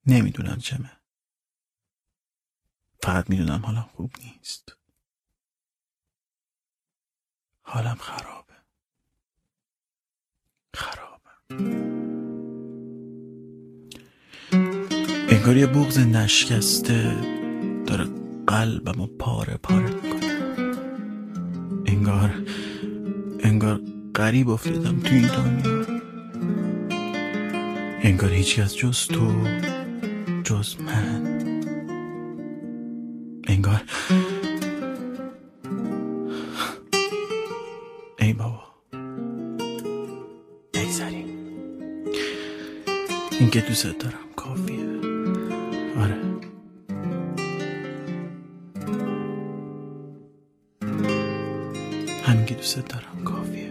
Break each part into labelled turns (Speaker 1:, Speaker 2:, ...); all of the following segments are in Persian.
Speaker 1: نمیدونم چمه. فقط میدونم حالم خوب نیست. حالم خرابه. انگار یه بغض نشکسته داره قلبمو پاره پاره میکنه. انگار غریب افتادم تو این دنیا. انگار هیچ کس جز تو، جز من. انگار ای بابا بگذاریم. این که دوست دارم کافیه. آره همین که دوست دارم کافیه.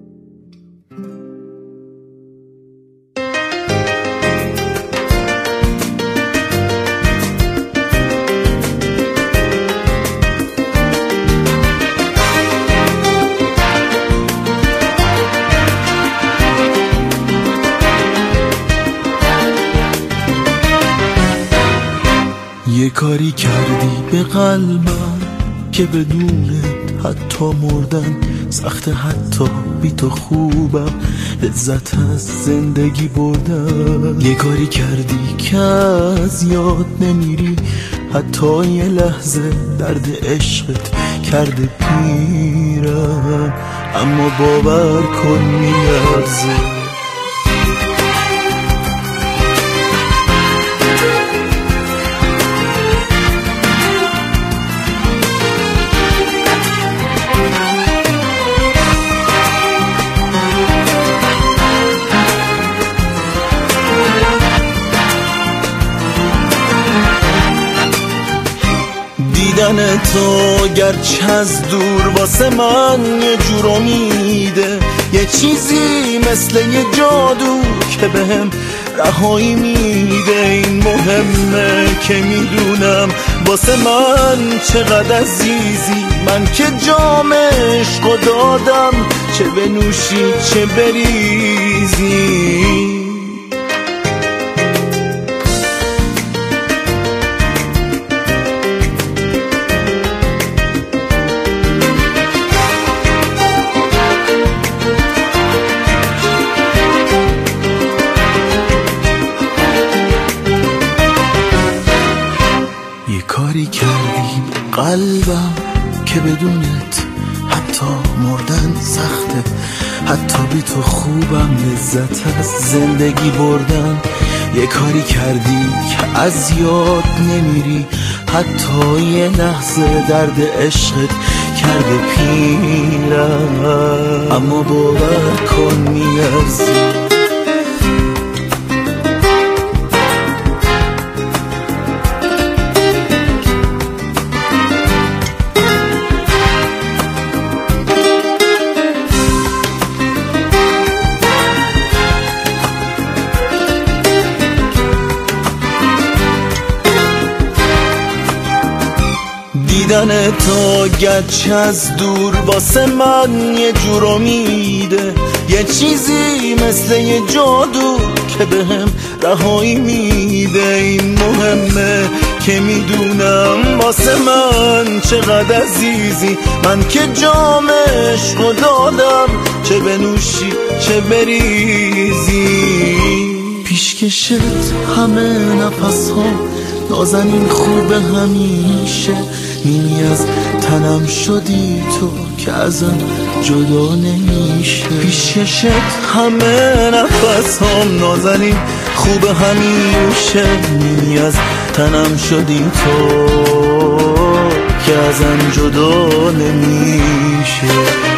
Speaker 2: یه کاری کردی به قلبم که بدونت حتی مردن سخت، حتی بی تو خوبم لذت از زندگی بردن. یه کاری کردی که از یاد نمیری، حتی یه لحظه درد عشقت کرده پیرم، اما باور کن میارزه. دیدن تو گرچه از دور واسه من یه جور امیده، یه چیزی مثل یه جادو که بهم رهایی میده. این مهمه که میدونم واسه من چقدر عزیزی، من که جام عشقو دادم، چه بنوشی چه بریزی. کاری کردی قلبم که بدونت حتی مردن سخته، حتی بی تو خوبم لذت از زندگی بردن. یه کاری کردی که از یاد نمیری، حتی یه لحظه درد عشقت کرده پیرم، اما باور کن میارزی. دیدن تو گرچه از دور واسه من یه جور امیده، یه چیزی مثل یه جادو که بهم رهایی میده. این مهمه که میدونم واسه من چقدر عزیزی، من که جام عشقو دادم، چه بنوشی چه بریزی. پیشکشت همه نفس ها نازنین خوبه همیشه، نیمی از تنم شدی تو که ازم جدا نمیشه. پیشکشت همه نفس هم نازنین خوبه همیشه، نیمی از تنم شدی تو که ازم جدا نمیشه.